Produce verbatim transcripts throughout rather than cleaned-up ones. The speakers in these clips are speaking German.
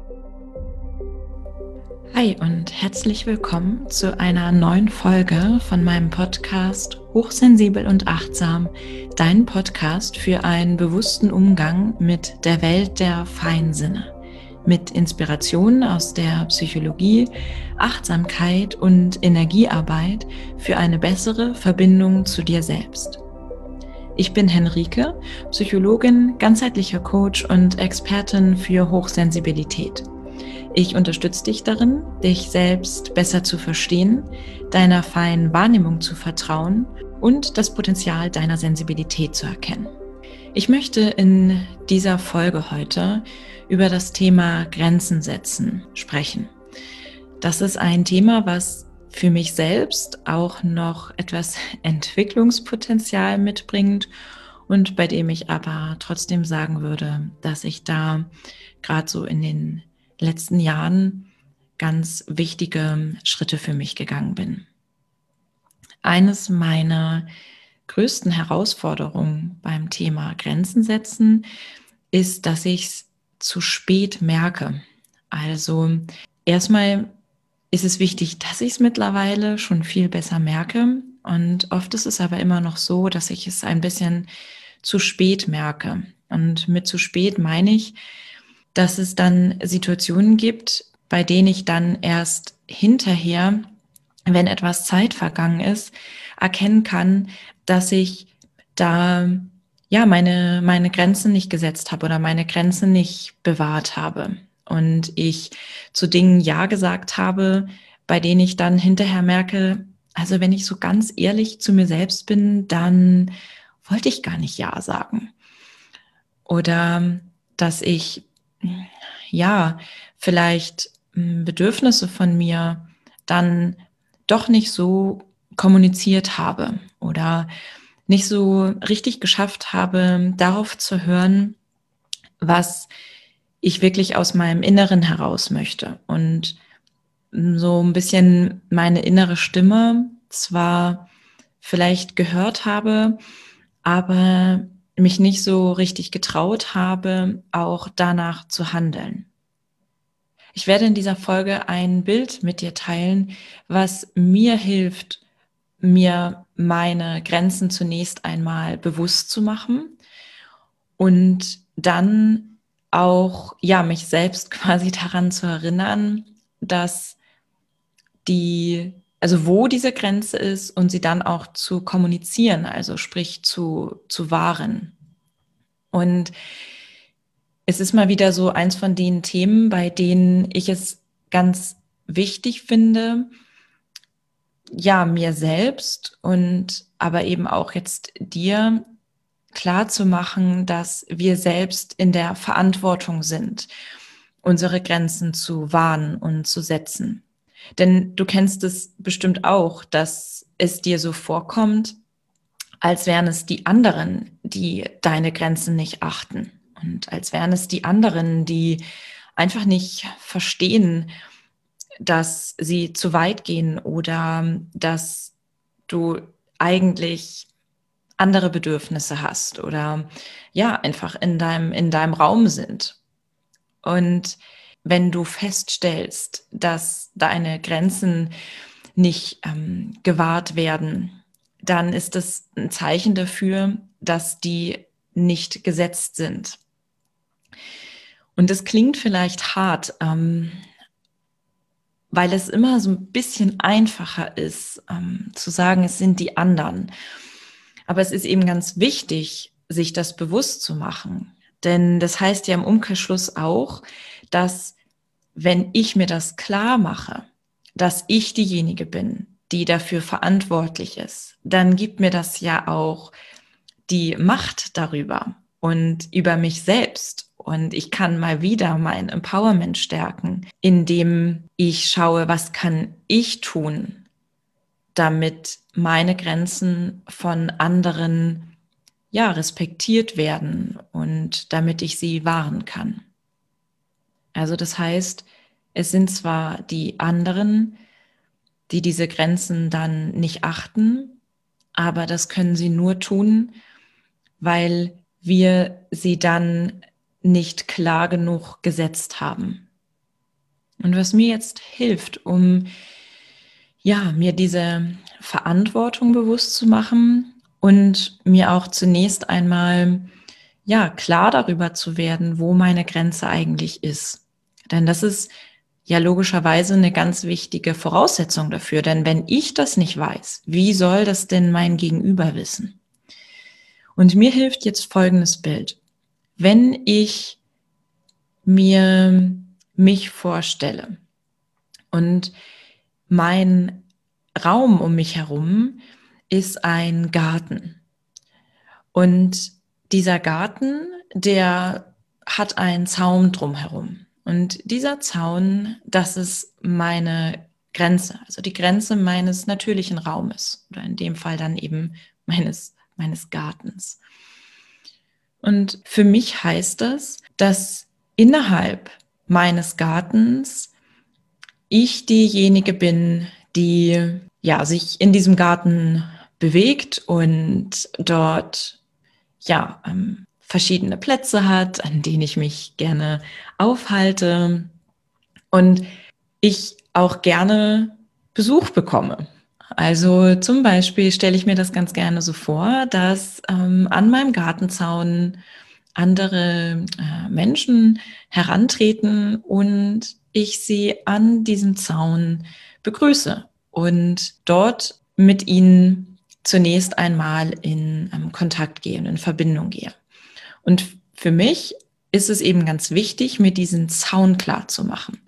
Hi und herzlich willkommen zu einer neuen Folge von meinem Podcast Hochsensibel und Achtsam, dein Podcast für einen bewussten Umgang mit der Welt der Feinsinne, mit Inspirationen aus der Psychologie, Achtsamkeit und Energiearbeit für eine bessere Verbindung zu dir selbst. Ich bin Henrike, Psychologin, ganzheitlicher Coach und Expertin für Hochsensibilität. Ich unterstütze dich darin, dich selbst besser zu verstehen, deiner feinen Wahrnehmung zu vertrauen und das Potenzial deiner Sensibilität zu erkennen. Ich möchte in dieser Folge heute über das Thema Grenzen setzen sprechen. Das ist ein Thema, was für mich selbst auch noch etwas Entwicklungspotenzial mitbringt und bei dem ich aber trotzdem sagen würde, dass ich da gerade so in den letzten Jahren ganz wichtige Schritte für mich gegangen bin. Eines meiner größten Herausforderungen beim Thema Grenzen setzen ist, dass ich es zu spät merke. Also erstmal ist es wichtig, dass ich es mittlerweile schon viel besser merke. Und oft ist es aber immer noch so, dass ich es ein bisschen zu spät merke. Und mit zu spät meine ich, dass es dann Situationen gibt, bei denen ich dann erst hinterher, wenn etwas Zeit vergangen ist, erkennen kann, dass ich da ja meine, meine Grenzen nicht gesetzt habe oder meine Grenzen nicht bewahrt habe. Und ich zu Dingen Ja gesagt habe, bei denen ich dann hinterher merke, also wenn ich so ganz ehrlich zu mir selbst bin, dann wollte ich gar nicht Ja sagen. Oder dass ich ja, vielleicht Bedürfnisse von mir dann doch nicht so kommuniziert habe oder nicht so richtig geschafft habe, darauf zu hören, was ich wirklich aus meinem Inneren heraus möchte. Und so ein bisschen meine innere Stimme zwar vielleicht gehört habe, aber mich nicht so richtig getraut habe, auch danach zu handeln. Ich werde in dieser Folge ein Bild mit dir teilen, was mir hilft, mir meine Grenzen zunächst einmal bewusst zu machen und dann auch, ja, mich selbst quasi daran zu erinnern, dass die, also wo diese Grenze ist und sie dann auch zu kommunizieren, also sprich zu, zu wahren. Und es ist mal wieder so eins von den Themen, bei denen ich es ganz wichtig finde, ja, mir selbst und aber eben auch jetzt dir klar zu machen, dass wir selbst in der Verantwortung sind, unsere Grenzen zu wahren und zu setzen. Denn du kennst es bestimmt auch, dass es dir so vorkommt, als wären es die anderen, die deine Grenzen nicht achten. Und als wären es die anderen, die einfach nicht verstehen, dass sie zu weit gehen oder dass du eigentlich andere Bedürfnisse hast oder ja, einfach in deinem, in deinem Raum sind. Und wenn du feststellst, dass deine Grenzen nicht ähm, gewahrt werden, dann ist das ein Zeichen dafür, dass die nicht gesetzt sind. Und das klingt vielleicht hart, ähm, weil es immer so ein bisschen einfacher ist, ähm, zu sagen, es sind die anderen. Aber es ist eben ganz wichtig, sich das bewusst zu machen. Denn das heißt ja im Umkehrschluss auch, dass wenn ich mir das klar mache, dass ich diejenige bin, die dafür verantwortlich ist, dann gibt mir das ja auch die Macht darüber und über mich selbst. Und ich kann mal wieder mein Empowerment stärken, indem ich schaue, was kann ich tun, damit meine Grenzen von anderen ja respektiert werden und damit ich sie wahren kann. Also das heißt, es sind zwar die anderen, die diese Grenzen dann nicht achten, aber das können sie nur tun, weil wir sie dann nicht klar genug gesetzt haben. Und was mir jetzt hilft, um ja, mir diese Verantwortung bewusst zu machen und mir auch zunächst einmal ja, klar darüber zu werden, wo meine Grenze eigentlich ist. Denn das ist ja logischerweise eine ganz wichtige Voraussetzung dafür. Denn wenn ich das nicht weiß, wie soll das denn mein Gegenüber wissen? Und mir hilft jetzt folgendes Bild. Wenn ich mir mich vorstelle und mein Raum um mich herum ist ein Garten. Und dieser Garten, der hat einen Zaun drumherum. Und dieser Zaun, das ist meine Grenze, also die Grenze meines natürlichen Raumes oder in dem Fall dann eben meines, meines Gartens. Und für mich heißt das, dass innerhalb meines Gartens ich diejenige bin, die ja sich in diesem Garten bewegt und dort ja ähm, verschiedene Plätze hat, an denen ich mich gerne aufhalte und ich auch gerne Besuch bekomme. Also zum Beispiel stelle ich mir das ganz gerne so vor, dass ähm, an meinem Gartenzaun andere äh, Menschen herantreten und ich sie an diesem Zaun begrüße und dort mit ihnen zunächst einmal in ähm, Kontakt gehe und in Verbindung gehe. Und für mich ist es eben ganz wichtig, mir diesen Zaun klar zu machen,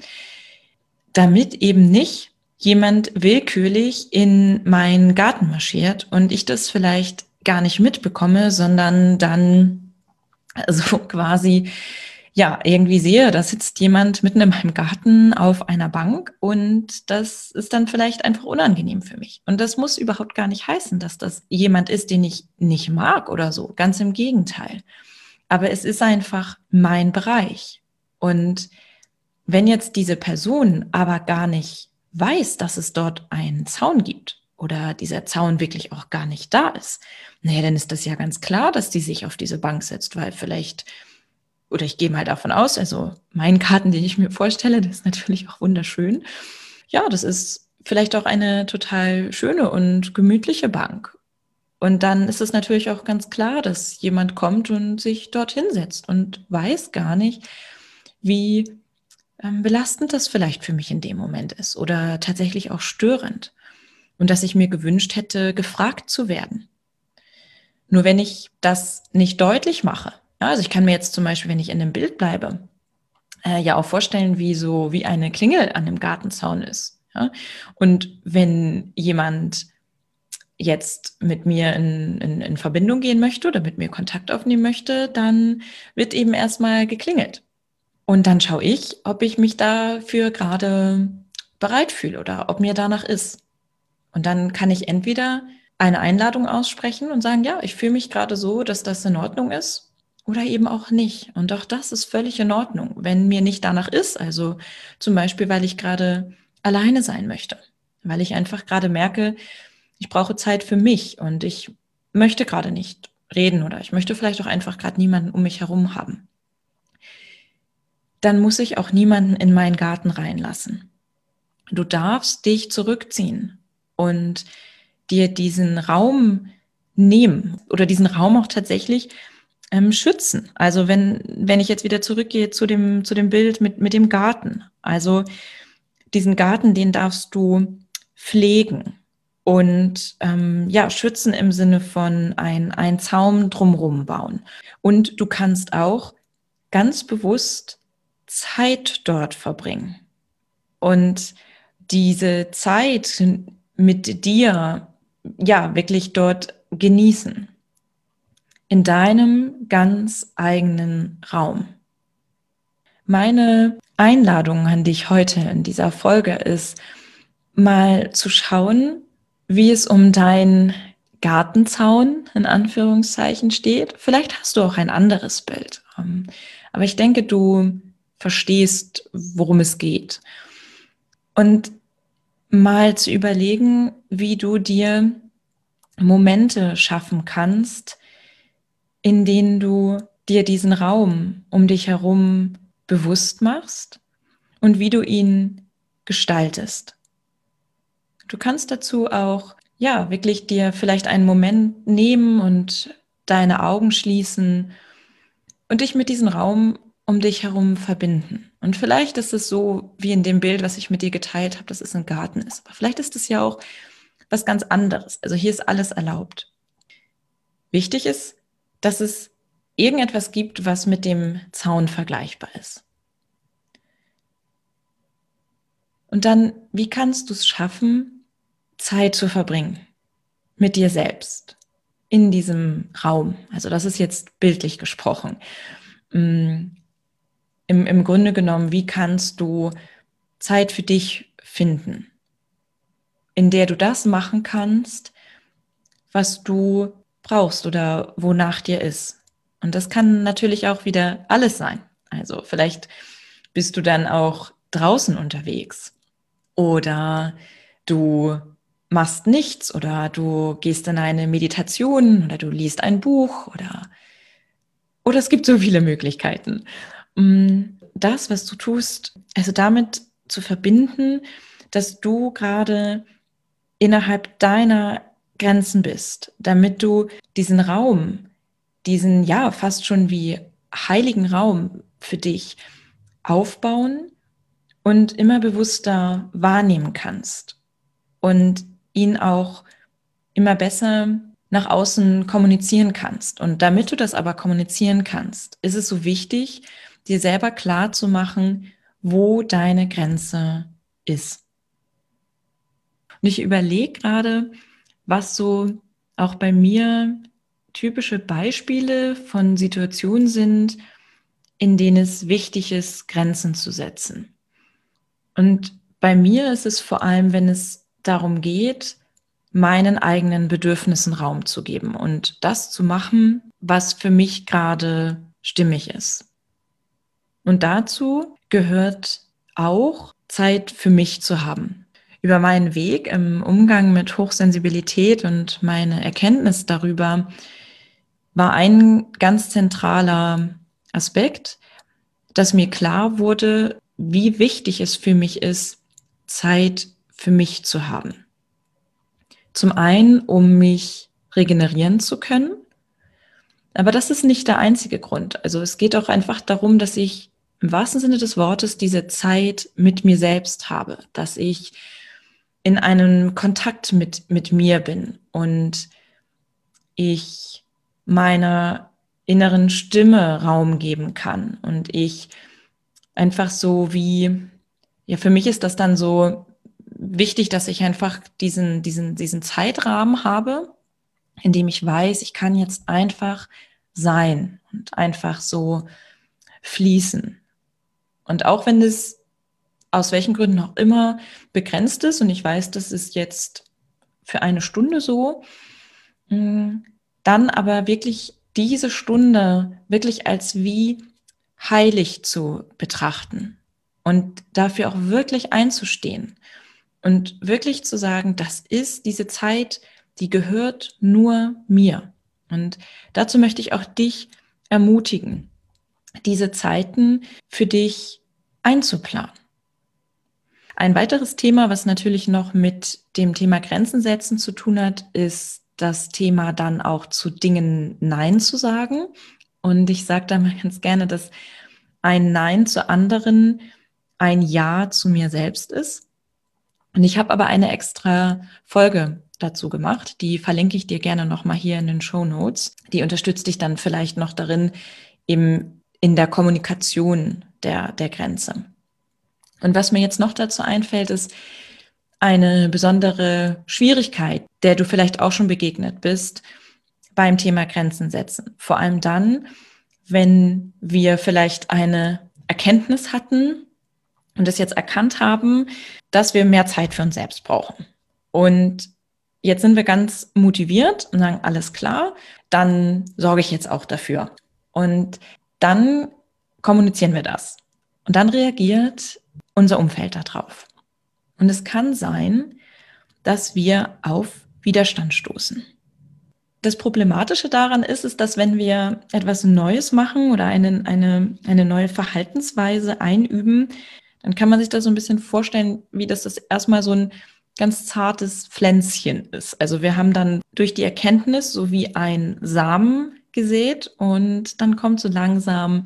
damit eben nicht jemand willkürlich in meinen Garten marschiert und ich das vielleicht gar nicht mitbekomme, sondern dann so quasi, ja, irgendwie sehe, da sitzt jemand mitten in meinem Garten auf einer Bank und das ist dann vielleicht einfach unangenehm für mich. Und das muss überhaupt gar nicht heißen, dass das jemand ist, den ich nicht mag oder so. Ganz im Gegenteil. Aber es ist einfach mein Bereich. Und wenn jetzt diese Person aber gar nicht weiß, dass es dort einen Zaun gibt oder dieser Zaun wirklich auch gar nicht da ist, naja, dann ist das ja ganz klar, dass die sich auf diese Bank setzt, weil vielleicht, oder ich gehe mal davon aus, also mein Garten, den ich mir vorstelle, das ist natürlich auch wunderschön. Ja, das ist vielleicht auch eine total schöne und gemütliche Bank. Und dann ist es natürlich auch ganz klar, dass jemand kommt und sich dorthin setzt und weiß gar nicht, wie ähm, belastend das vielleicht für mich in dem Moment ist oder tatsächlich auch störend. Und dass ich mir gewünscht hätte, gefragt zu werden. Nur wenn ich das nicht deutlich mache, ja, also ich kann mir jetzt zum Beispiel, wenn ich in dem Bild bleibe, äh, ja auch vorstellen, wie so wie eine Klingel an dem Gartenzaun ist. Ja? Und wenn jemand jetzt mit mir in, in, in Verbindung gehen möchte oder mit mir Kontakt aufnehmen möchte, dann wird eben erstmal geklingelt. Und dann schaue ich, ob ich mich dafür gerade bereit fühle oder ob mir danach ist. Und dann kann ich entweder eine Einladung aussprechen und sagen, ja, ich fühle mich gerade so, dass das in Ordnung ist oder eben auch nicht. Und auch das ist völlig in Ordnung, wenn mir nicht danach ist. Also zum Beispiel, weil ich gerade alleine sein möchte, weil ich einfach gerade merke, ich brauche Zeit für mich und ich möchte gerade nicht reden oder ich möchte vielleicht auch einfach gerade niemanden um mich herum haben. Dann muss ich auch niemanden in meinen Garten reinlassen. Du darfst dich zurückziehen und dir diesen Raum nehmen oder diesen Raum auch tatsächlich ähm, schützen. Also wenn, wenn ich jetzt wieder zurückgehe zu dem, zu dem Bild mit, mit dem Garten. Also diesen Garten, den darfst du pflegen und ähm, ja, schützen im Sinne von ein, ein Zaun drumherum bauen. Und du kannst auch ganz bewusst Zeit dort verbringen. Und diese Zeit mit dir, ja, wirklich dort genießen. In deinem ganz eigenen Raum. Meine Einladung an dich heute in dieser Folge ist, mal zu schauen, wie es um deinen Gartenzaun in Anführungszeichen steht. Vielleicht hast du auch ein anderes Bild. Aber ich denke, du verstehst, worum es geht. Und mal zu überlegen, wie du dir Momente schaffen kannst, in denen du dir diesen Raum um dich herum bewusst machst und wie du ihn gestaltest. Du kannst dazu auch, ja, wirklich dir vielleicht einen Moment nehmen und deine Augen schließen und dich mit diesem Raum um dich herum verbinden. Und vielleicht ist es so, wie in dem Bild, was ich mit dir geteilt habe, dass es ein Garten ist. Aber vielleicht ist es ja auch was ganz anderes. Also hier ist alles erlaubt. Wichtig ist, dass es irgendetwas gibt, was mit dem Zaun vergleichbar ist. Und dann, wie kannst du es schaffen, Zeit zu verbringen mit dir selbst in diesem Raum? Also das ist jetzt bildlich gesprochen. Im, im Grunde genommen, wie kannst du Zeit für dich finden, in der du das machen kannst, was du brauchst oder wonach dir ist. Und das kann natürlich auch wieder alles sein. Also vielleicht bist du dann auch draußen unterwegs oder du machst nichts oder du gehst in eine Meditation oder du liest ein Buch oder, oder es gibt so viele Möglichkeiten. Das, was du tust, also damit zu verbinden, dass du gerade innerhalb deiner Grenzen bist, damit du diesen Raum, diesen ja fast schon wie heiligen Raum für dich aufbauen und immer bewusster wahrnehmen kannst und ihn auch immer besser nach außen kommunizieren kannst. Und damit du das aber kommunizieren kannst, ist es so wichtig, dir selber klar zu machen, wo deine Grenze ist. Und ich überlege gerade, was so auch bei mir typische Beispiele von Situationen sind, in denen es wichtig ist, Grenzen zu setzen. Und bei mir ist es vor allem, wenn es darum geht, meinen eigenen Bedürfnissen Raum zu geben und das zu machen, was für mich gerade stimmig ist. Und dazu gehört auch Zeit für mich zu haben. Über meinen Weg im Umgang mit Hochsensibilität und meine Erkenntnis darüber war ein ganz zentraler Aspekt, dass mir klar wurde, wie wichtig es für mich ist, Zeit für mich zu haben. Zum einen, um mich regenerieren zu können, aber das ist nicht der einzige Grund. Also es geht auch einfach darum, dass ich im wahrsten Sinne des Wortes diese Zeit mit mir selbst habe, dass ich in einem Kontakt mit, mit mir bin und ich meiner inneren Stimme Raum geben kann und ich einfach so wie, ja, für mich ist das dann so wichtig, dass ich einfach diesen, diesen, diesen Zeitrahmen habe, in dem ich weiß, ich kann jetzt einfach sein und einfach so fließen. Und auch wenn es aus welchen Gründen auch immer begrenzt ist und ich weiß, das ist jetzt für eine Stunde so, dann aber wirklich diese Stunde wirklich als wie heilig zu betrachten und dafür auch wirklich einzustehen und wirklich zu sagen, das ist diese Zeit, die gehört nur mir. Und dazu möchte ich auch dich ermutigen, diese Zeiten für dich einzuplanen. Ein weiteres Thema, was natürlich noch mit dem Thema Grenzen setzen zu tun hat, ist das Thema dann auch zu Dingen Nein zu sagen. Und ich sage da mal ganz gerne, dass ein Nein zu anderen ein Ja zu mir selbst ist. Und ich habe aber eine extra Folge dazu gemacht, die verlinke ich dir gerne nochmal hier in den Shownotes. Die unterstützt dich dann vielleicht noch darin, im, in der Kommunikation der, der Grenze. Und was mir jetzt noch dazu einfällt, ist eine besondere Schwierigkeit, der du vielleicht auch schon begegnet bist beim Thema Grenzen setzen. Vor allem dann, wenn wir vielleicht eine Erkenntnis hatten und es jetzt erkannt haben, dass wir mehr Zeit für uns selbst brauchen. Und jetzt sind wir ganz motiviert und sagen, alles klar, dann sorge ich jetzt auch dafür. Und dann kommunizieren wir das. Und dann reagiert unser Umfeld darauf. Und es kann sein, dass wir auf Widerstand stoßen. Das Problematische daran ist, ist, dass wenn wir etwas Neues machen oder eine, eine, eine neue Verhaltensweise einüben, dann kann man sich das so ein bisschen vorstellen, wie das, das erstmal so ein ganz zartes Pflänzchen ist. Also wir haben dann durch die Erkenntnis so wie ein Samen gesät und dann kommt so langsam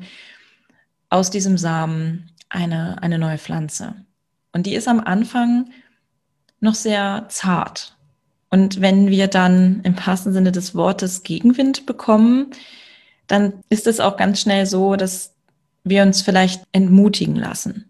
aus diesem Samen eine, eine neue Pflanze. Und die ist am Anfang noch sehr zart. Und wenn wir dann im wahrsten Sinne des Wortes Gegenwind bekommen, dann ist es auch ganz schnell so, dass wir uns vielleicht entmutigen lassen.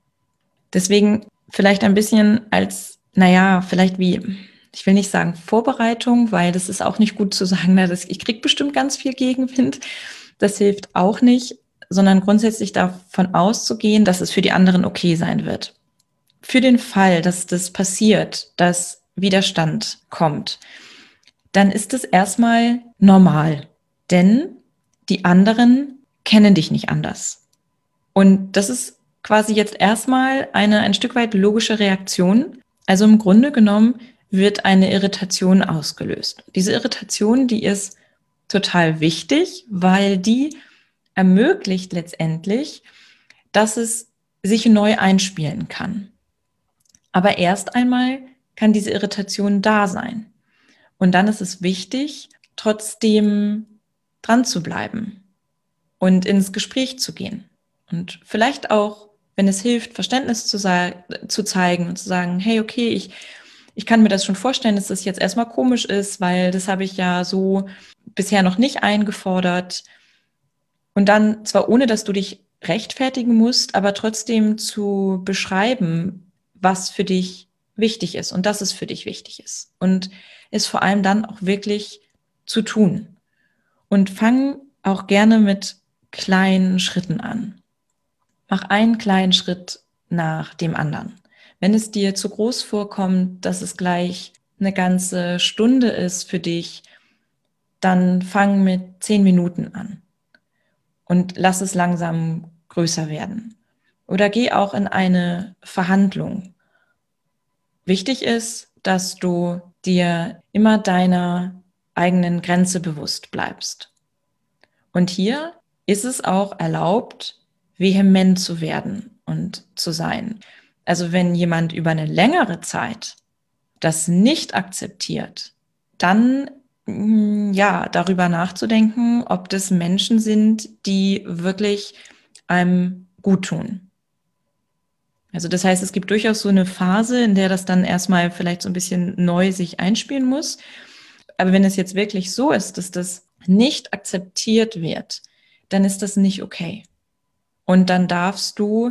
Deswegen vielleicht ein bisschen als, naja, vielleicht wie, ich will nicht sagen Vorbereitung, weil das ist auch nicht gut zu sagen, na, das, ich kriege bestimmt ganz viel Gegenwind. Das hilft auch nicht, sondern grundsätzlich davon auszugehen, dass es für die anderen okay sein wird. Für den Fall, dass das passiert, dass Widerstand kommt, dann ist es erstmal normal, denn die anderen kennen dich nicht anders. Und das ist quasi jetzt erstmal eine ein Stück weit logische Reaktion. Also im Grunde genommen wird eine Irritation ausgelöst. Diese Irritation, die ist total wichtig, weil die ermöglicht letztendlich, dass es sich neu einspielen kann. Aber erst einmal kann diese Irritation da sein. Und dann ist es wichtig, trotzdem dran zu bleiben und ins Gespräch zu gehen. Und vielleicht auch, wenn es hilft, Verständnis zu, zu zeigen und zu sagen, hey, okay, ich, ich kann mir das schon vorstellen, dass das jetzt erstmal komisch ist, weil das habe ich ja so bisher noch nicht eingefordert. Und dann zwar ohne, dass du dich rechtfertigen musst, aber trotzdem zu beschreiben, was für dich wichtig ist und dass es für dich wichtig ist. Und es vor allem dann auch wirklich zu tun. Und fang auch gerne mit kleinen Schritten an. Mach einen kleinen Schritt nach dem anderen. Wenn es dir zu groß vorkommt, dass es gleich eine ganze Stunde ist für dich, dann fang mit zehn Minuten an und lass es langsam größer werden. Oder geh auch in eine Verhandlung. Wichtig ist, dass du dir immer deiner eigenen Grenze bewusst bleibst. Und hier ist es auch erlaubt, vehement zu werden und zu sein. Also wenn jemand über eine längere Zeit das nicht akzeptiert, dann ja, darüber nachzudenken, ob das Menschen sind, die wirklich einem gut tun. Also das heißt, es gibt durchaus so eine Phase, in der das dann erstmal vielleicht so ein bisschen neu sich einspielen muss. Aber wenn es jetzt wirklich so ist, dass das nicht akzeptiert wird, dann ist das nicht okay. Und dann darfst du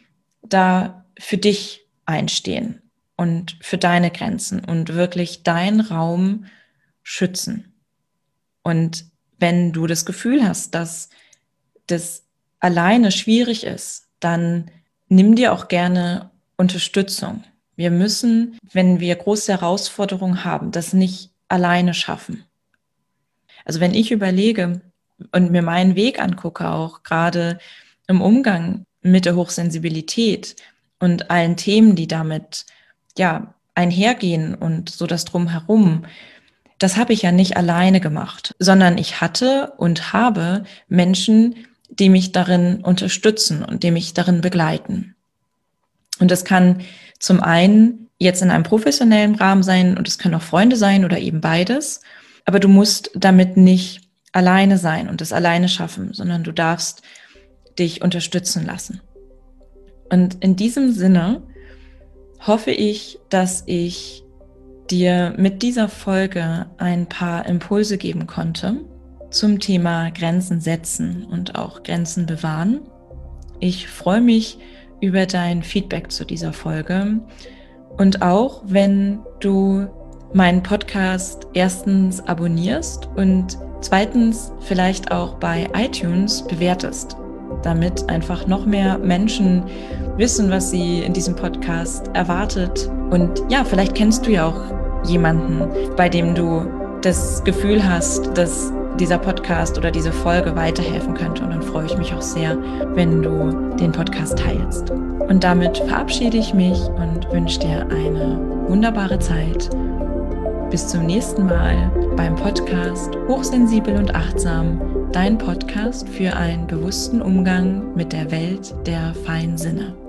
da für dich einstehen und für deine Grenzen und wirklich deinen Raum schützen. Und wenn du das Gefühl hast, dass das alleine schwierig ist, dann nimm dir auch gerne Unterstützung. Wir müssen, wenn wir große Herausforderungen haben, das nicht alleine schaffen. Also wenn ich überlege und mir meinen Weg angucke, auch gerade im Umgang mit der Hochsensibilität und allen Themen, die damit ja einhergehen und so das Drumherum, das habe ich ja nicht alleine gemacht, sondern ich hatte und habe Menschen, die mich darin unterstützen und die mich darin begleiten. Und das kann zum einen jetzt in einem professionellen Rahmen sein und es können auch Freunde sein oder eben beides. Aber du musst damit nicht alleine sein und es alleine schaffen, sondern du darfst dich unterstützen lassen. Und in diesem Sinne hoffe ich, dass ich dir mit dieser Folge ein paar Impulse geben konnte zum Thema Grenzen setzen und auch Grenzen bewahren. Ich freue mich über dein Feedback zu dieser Folge und auch, wenn du meinen Podcast erstens abonnierst und zweitens vielleicht auch bei iTunes bewertest, damit einfach noch mehr Menschen wissen, was sie in diesem Podcast erwartet. Und ja, vielleicht kennst du ja auch jemanden, bei dem du das Gefühl hast, dass dieser Podcast oder diese Folge weiterhelfen könnte. Und dann freue ich mich auch sehr, wenn du den Podcast teilst. Und damit verabschiede ich mich und wünsche dir eine wunderbare Zeit. Bis zum nächsten Mal beim Podcast Hochsensibel und Achtsam, dein Podcast für einen bewussten Umgang mit der Welt der feinen Sinne.